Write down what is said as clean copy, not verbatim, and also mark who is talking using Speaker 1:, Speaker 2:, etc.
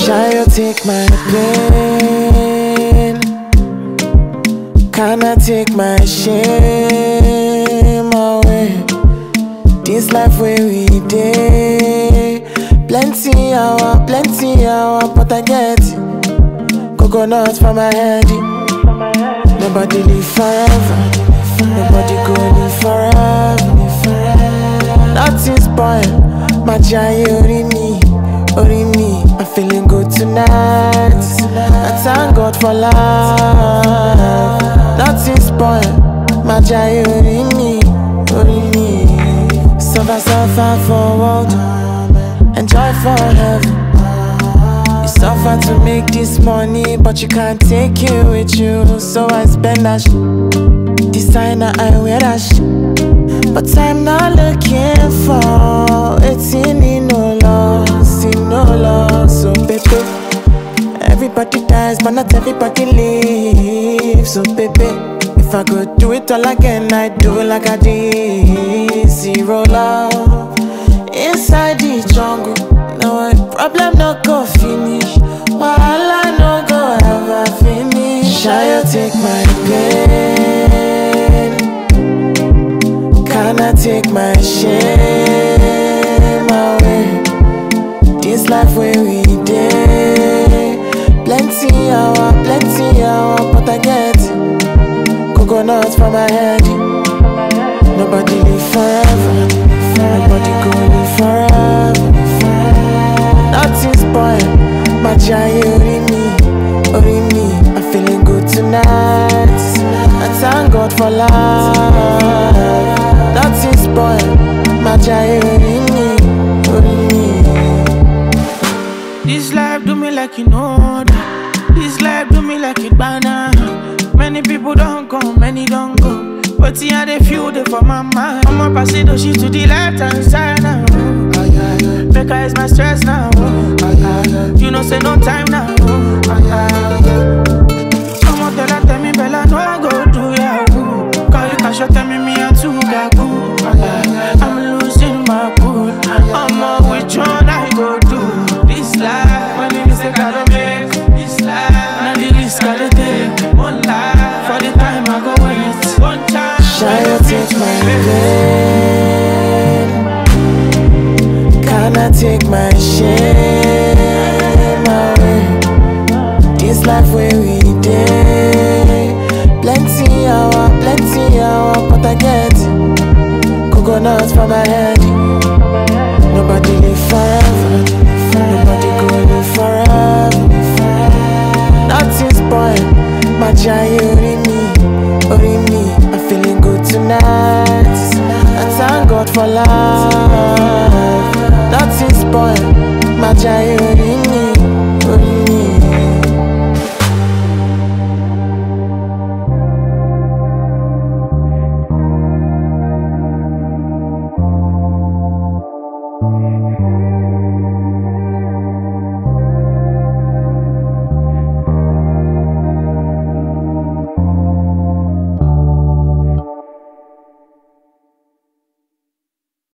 Speaker 1: Shall you take my pain? Can I take my shame away? This life where we day, plenty hour, but I get coconuts for my head. Nobody live forever, nobody go live forever. Nothing spoil, my giant ori me. I'm feeling good tonight. I thank God for life. Nothing spoil, my giant ori me. Suffer for world, enjoy for heaven. You suffer to make this money, but you can't take it with you. So I spend that designer, I wear that but I'm not looking for it's in no loss, So baby, everybody dies, but not everybody lives. So baby, if I could do it all again, I'd do it like I did. Zero love inside the jungle. No problem, no go finish. Wahala no go ever finish. Shall you take my pain? Can I take my shame away? This life where we day, plenty hour, but I get coconuts for my head. Nobody live forever, nobody go live forever. Nothing spoil, my giant ori me. I'm feeling good tonight. I thank God for life. Nothing spoil, my giant ori me.
Speaker 2: This life do me like you know that. This life do me like it banana. Many people don't come, many don't go. But here they feel they for my mind. I'ma pass it she to the left hand side now. Make her is my stress now. You know say no time now. I'ma tell me Bella no I go do ya. Call you cash tell me I too gagu. I'm losing my cool. I'ma which one I go do. This life when it is I gotta make. This life now the risk gotta take. One life for the time I go wait. One time.
Speaker 1: Shall you take my pain? Can I take my shame away? This life where we day, plenty hour, but I get coconuts for my head. Nobody live forever, nobody go live forever. Nothing spoil, my giant ori me. I'm feeling good tonight. I thank God for life. Nothing spoil, my giant ori me.